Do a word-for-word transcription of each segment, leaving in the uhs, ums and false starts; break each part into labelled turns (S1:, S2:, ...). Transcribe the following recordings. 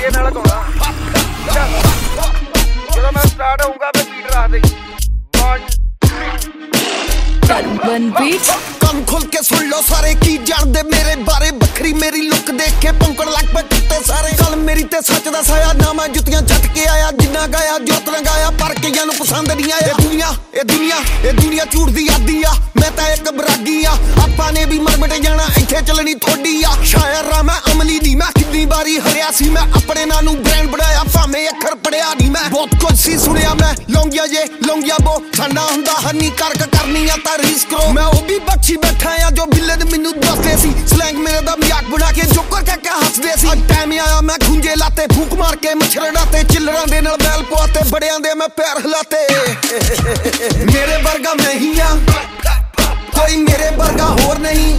S1: ਤਰੀਏ ਨਾਲ ਗਾਉਣਾ ਜਦੋਂ ਮੈਂ ਸਟਾਰਟ ਹੋਊਗਾ ਫੇ ਬੀਟ ਰੱਖ ਦੇ
S2: ਟਰਬਨ ਬੀਟ
S3: ਕੰਨ ਖੋਲ ਕੇ ਸੁਣ ਲੋ ਸਾਰੇ ਕੀ ਜਾਣਦੇ ਮੇਰੇ ਬਾਰੇ ਵੱਖਰੀ ਮੇਰੀ ਲੁੱਕ ਦੇਖ ਕੇ ਭੌਂਕਣ ਲੱਗ ਪਏ ਕੁੱਤੇ ਸਾਰੇ ਗੱਲ ਮੇਰੀ ਤੇ ਸੱਚ ਦਾ ਸਾਇਆ ਨਾ ਮੈਂ ਜੁੱਤੀਆਂ ਚੱਟ ਕੇ ਆਇਆ ਜਿੰਨਾ ਗਾਇਆ ਜੋਤ ਰੰਗਾਇਆ ਪਰ ਕਈਆਂ ਨੂੰ ਪਸੰਦ ਨਹੀਂ ਆਇਆ ਇਹ ਦੁਨੀਆ ਇਹ ਦੁਨੀਆ ਇਹ ਦੁਨੀਆ ਝੂਠ ਦੀ ਆਦੀ ਆ ਮੈਂ ਤਾਂ ਇੱਕ ਬਰਾਗੀ ਆ ਆਪਾਂ ਨੇ ਵੀ ਮਰ ਮਿਟ ਜਾਣਾ ਇੱਥੇ ਚੱਲਣੀ ਥੋੜੀ ਆ ਸ਼ਾਇਰ ਆ ਮੈਂ ਅਮਲੀ ਨਹੀਂ ਮੈਂ ਕਿੰਨੀ ਵਾਰੀ ਹਰਿਆ ਸੀ ਮੈਂ ਆਪਣੇ ਨਾਂ ਨੂੰ ਬ੍ਰਾਂਡ ਬਣਾਇਆ ਭਾਵੇਂ ਅੱਖਰ ਪੜਿਆ ਨਹੀਂ ਮੈਂ ਬਹੁਤ ਕੁਝ ਸੀ ਸੁਣਿਆ ਮੈਂ ਲੌਂਗੀਆ ਜੇ ਲੌਂਗੀਆ ਬੋ ਠੰਡਾ ਹੁੰਦਾ ਹਨੀ ਕਰਕ ਕਰਨੀ ਆ ਤਾਂ ਰੀਸ ਕਰੋ ਮੈਂ ਉਹ ਵੀ ਬਖਸ਼ੀ ਬੈਠਾ ਆ ਜੋ ਬਿੱਲੇ ਨੇ ਮੈਨੂੰ ਦੱਸਦੇ ਸੀ ਸਲੈਂਗ ਮੇਰੇ ਦਾ ਮਜ਼ਾਕ ਬਣਾ ਕੇ ਜੋਕਰ ਕਹਿ ਕੇ ਹੱਸਦੇ ਸੀ ਟਾਈਮ ਆਇਆ ਮੈਂ ਖੁੰਝੇ ਲਾਤੇ ਫੂਕ ਮਾਰ ਕੇ ਮੱਛਰੜਾ ਤੇ ਚਿੱਲਰਾਂ ਦੇ ਨਾਲ ਬੈਲ ਪਵਾਤੇ ਬੜਿਆਂ ਦੇ ਮੈਂ ਪੈਰ ਹਿਲਾਤੇ ਮੇਰੇ ਵਰਗਾ ਮੈਂ ਹੀ ਆ ਕੋਈ ਮੇਰੇ ਵਰਗਾ ਹੋਰ ਨਹੀਂ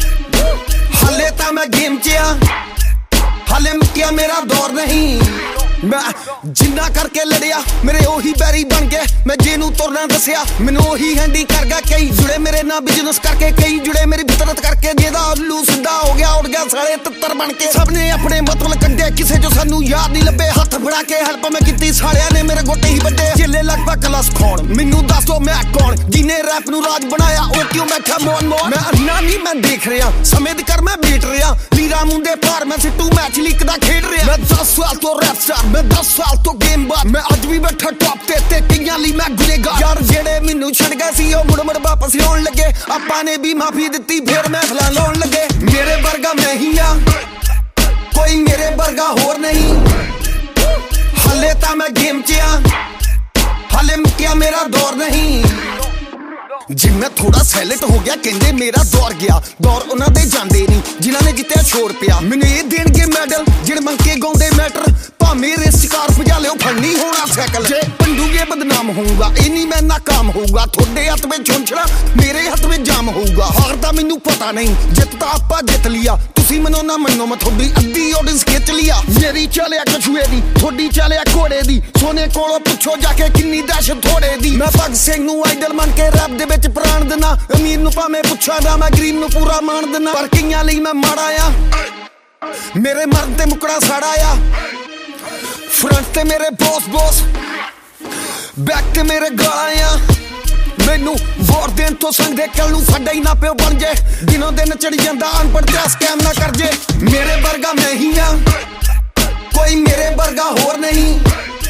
S3: ਹਾਲੇ ਤਾਂ ਮੈਂ ਗੇਮ 'ਚ ਆ ਹਾਲੇ ਮੁੱਕਿਆ ਮੇਰਾ ਦੌਰ ਨਹੀਂ ਮੈਂ ਜਿੰਨਾ ਕਰਕੇ ਲੜਿਆ ਮੇਰੇ ਉਹੀ ਬੈਰੀ ਬਣ ਗਏ ਮੈਂ ਜਿਹਨੂੰ ਤੁਰਨਾ ਦੱਸਿਆ ਮੈਨੂੰ ਉਹੀ ਹੈਂਡੀ ਕਰ ਗਿਆ ਕਈ ਜੁੜੇ ਮੇਰੇ ਨਾਲ ਬਿਜ਼ਨਸ ਕਰਕੇ ਕਈ ਜੁੜੇ ਮੇਰੀ ਫਿਤਰਤ ਕਰਕੇ ਜਿਹਦਾ ਉੱਲੂ ਸਿੱਧਾ ਹੋ ਗਿਆ ਉੜ ਗਿਆ ਸਾਲੇ ਤਿੱਤਰ ਬਣ ਕੇ ਸਭ ਨੇ ਆਪਣੇ ਮਤਲਬ ਕੱਢੇ ਕਿਸੇ ਜੋ ਸਾਨੂੰ ਯਾਦ ਨਹੀਂ ਲੱਭੇ ਹੱਥ ਫੜਾ ਕੇ ਹੈਲਪ ਮੈਂ ਕੀਤੀ ਸਾਲਿਆਂ ਨੇ ਮੇਰੇ ਗੋਟੇ ਹੀ ਵੱਡੇ ਚੇਲੇ ਲਗਭਗ ਕਲਾਸ ਖਾਣ ਮੈਨੂੰ ਦੱਸ ਦੋ ਮੈਂ ਕੌਣ ਜਿਹਨੇ ਰੈਪ ਨੂੰ ਰਾਜ ਬਣਾਇਆ ਉਹ ਕਿਉਂ ਬੈਠਾ ਮੋਨ ਮੋਨ ਮੈਂ ਅੰਨਾ ਨਹੀਂ ਮੈਂ ਦੇਖ ਰਿਹਾ ਸਮੇਂ ਦੀ ਕਰ ਮੈਂ ਬੀਟ ਰਿਹਾ ਲੀਰਾ ਮੁੰਡੇ ਭਾਰ ਮੈਂ ਸਿੱਟੂ ਮੈਚ ਲੀਕ ਦਾ ਖੇਡ ਰਿਹਾ ਮੈਂ ਦਸ ਸਾਲ ਤੋਂ ਰੈਪ ਸਟਾਰ ਮੈਂ ਦਸ ਸਾਲ ਤੋਂ ਗੇਮ ਬਾਤ ਮੈਂ ਅੱਜ ਵੀ ਬੈਠਾ ਟੌਪ ਤੇ ਤੇ ਕਈਆਂ ਲਈ ਮੈਂ ਗੁਨੇਗਾਰ ਯਾਰ ਜਿਹੜੇ ਮੈਨੂੰ ਛੱਡ ਗਏ ਸੀ ਉਹ ਮੁੜ ਮੁੜ ਵਾਪਸ ਆਉਣ ਲੱਗੇ ਆਪਾਂ ਨੇ ਵੀ ਮਾਫੀ ਦਿੱਤੀ ਫੇਰ ਮਹਿਫਲਾਂ ਲਾਉਣ ਲੱਗੇ ਮੇਰੇ ਵਰਗਾ ਮੈਂ ਹੀ ਆ ਕੋਈ ਮੇਰੇ ਵਰਗਾ ਹੋਰ ਨਹੀਂ ਹਾਲੇ ਤਾਂ ਮੈਂ ਗੇਮ 'ਚ ਆ ਹਾਲੇ ਮੁੱਕਿਆ ਮੇਰਾ ਦੌਰ ਨਹੀਂ ਜੇ ਮੈਂ ਥੋੜਾ ਸਾਇਲੈਂਟ ਹੋ ਗਿਆ ਕਹਿੰਦੇ ਮੇਰਾ ਦੌਰ ਗਿਆ ਦੌਰ ਉਹਨਾਂ ਦੇ ਜਾਂਦੇ ਨਹੀਂ ਜਿਨ੍ਹਾਂ ਨੇ ਜਿੱਤਿਆ ਛੋੜ ਪਿਆ ਮੈਨੂੰ ਇਹ ਦੇਣਗੇ ਮੈਡਲ ਜਿਹੜੇ ਮੰਗ ਕੇ ਗਾਉਂਦੇ ਮੈਟਰ ਭਾਵੇਂ ਰੇਸ ਕਾਰ ਭਜਾ ਲਿਓ ਫੜਨੀ ਹੋਣਾ ਸਾਈਕਲ ਜੇ ਪੰਡੂਗੇ ਬਦਨਾਮ ਹੋਊਗਾ ਇਹ ਨਹੀਂ ਮੈਂ ਨਾਕਾਮ ਹੋਊਗਾ ਤੁਹਾਡੇ ਹੱਥ ਵਿੱਚ ਝੁੰਝਣਾ ਮੇਰੇ ਹੱਥ ਵਿੱਚ ਜਾਮ ਹੋਊਗਾ ਹਾਰ ਦਾ ਮੈਨੂੰ ਪਤਾ ਨਹੀਂ ਜਿੱਤ ਤਾਂ ਆਪਾਂ ਜਿੱਤ ਲਿਆ ਤੁਸੀਂ ਮੰਨੋ ਨਾ ਮੰਨੋ ਮੈਂ ਤੁਹਾਡੀ ਅੱਧੀ ਆਡੀਅנס ਖਿੱਚ ਲਿਆ ਮੇਰੀ ਚਾਲਿਆ ਕਛੂਏ ਦੀ ਤੁਹਾਡੀ ਚਾਲਿਆ ਘੋੜੇ ਦੀ ਸੋਨੇ ਕੋਲੋਂ ਪੁੱਛੋ ਜਾ ਕੇ ਕਿੰਨੀ ਦਹਿਸ਼ਤ ਥੋੜੇ ਦੀ ਮੈਂ ਭਗਤ ਸਿੰਘ ਨੂੰ ਆਈਡਲ ਮੰਨ ਕੇ ਰੈਪ ਦੇ ਵਿੱਚ ਪ੍ਰਾਣ ਦੇਣਾ ਅਮੀਰ ਨੂੰ ਭਾਵੇਂ ਪੁੱਛਾਂ ਨਾ ਮੈਂ ਗਰੀਬ ਨੂੰ ਪੂਰਾ ਮਾਣ ਦੇਣਾ ਪਰ ਕਈਆਂ ਲਈ ਮੈਂ ਮਾੜਾ ਆ ਮੇਰੇ ਮਰਦ ਤੇ ਮੁਕੜਾ ਸਾੜਾ ਆ ਫਰੰਟ ਤੇ ਮੇਰੇ ਬੌਸ ਬੌਸ ਬੈਕ ਤੇ ਮੇਰੇ ਗਾਲਾਂ ਆ ਮੈਨੂੰ ਵੋਟ ਦੇਣ ਤੋਂ ਸੰਦੇ ਕੱਲ ਨੂੰ ਸਾਡਾ ਹੀ ਨਾ ਪਿਓ ਬਣ ਜੇ ਦਿਨੋਂ ਦਿਨ ਚੜ ਜਾਂਦਾ ਅਨਪੜ੍ਹ ਤੇ ਸਕੈਮ ਨਾ ਕਰ ਜੇ ਮੇਰੇ ਵਰਗਾ ਮੈਂ ਹੀ ਆ ਕੋਈ ਮੇਰੇ ਵਰਗਾ ਹੋਰ ਨਹੀਂ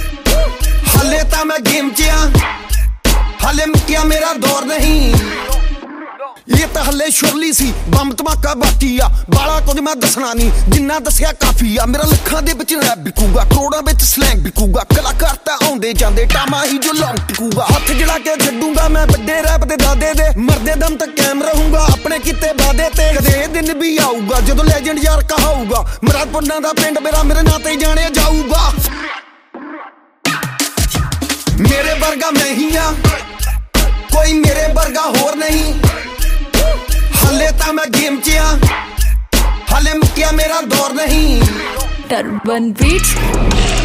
S3: ਹਾਲੇ ਤਾਂ ਮੈਂ ਗੇਮ 'ਚ ਆ ਹਾਲੇ ਮੁੱਕਿਆ ਮੇਰਾ ਦੌਰ ਨਹੀਂ ਇਹ ਤਾਂ ਹੱਲੇ ਸ਼ੁਰਲੀ ਸੀ ਬੰਬ ਧਮਾਕਾ ਬਾਕੀ ਆ ਬਾਲਾ ਕੁਝ ਮੈਂ ਦੱਸਣਾ ਨਹੀਂ ਜਿੰਨਾ ਦੱਸਿਆ ਕਾਫੀ ਆ ਮੇਰਾ ਲੱਖਾਂ ਦੇ ਵਿੱਚ ਰੈਪ ਵਿਕੂਗਾ ਕਰੋੜਾਂ ਵਿੱਚ ਸਲੈਂਗ ਵਿਕੂਗਾ ਕਲਾਕਾਰ ਤਾਂ ਆਉਂਦੇ ਜਾਂਦੇ ਟਾਮਾ ਹੀ ਜੋ ਲੌਂਗ ਟਿਕੂਗਾ ਹੱਥ ਜੜਾ ਕੇ ਛੱਡੂਗਾ ਮੈਂ ਵੱਡੇ ਰੈਪ ਦੇ ਦਾਦੇ ਦੇ ਮਰਦੇ ਦਮ ਤੱਕ ਕਾਇਮ ਰਹੂੰਗਾ ਆਪਣੇ ਕੀਤੇ ਵਾਦੇ ਤੇ ਕਦੇ ਇਹ ਦਿਨ ਵੀ ਆਊਗਾ ਜਦੋਂ ਲੈਜੈਂਡ ਯਾਰ ਕਹਾਊਗਾ ਮਰਾਦਪੁਰਾਂ ਦਾ ਪਿੰਡ ਮੇਰਾ ਮੇਰੇ ਨਾਂ ਤੇ ਜਾਣਿਆ ਜਾਊਗਾ ਮੇਰੇ ਵਰਗਾ ਮੈਂ ਹੀ ਆ ਕੋਈ ਮੇਰੇ ਵਰਗਾ ਹੋਰ ਨਹੀਂ ਹਾਲੇ ਤਾਂ ਮੈਂ ਗੇਮ 'ਚ ਆ ਹਾਲੇ ਮੁੱਕਿਆ ਮੇਰਾ ਦੌਰ ਨਹੀਂ
S2: ਟਰਬਨ ਬੀਟ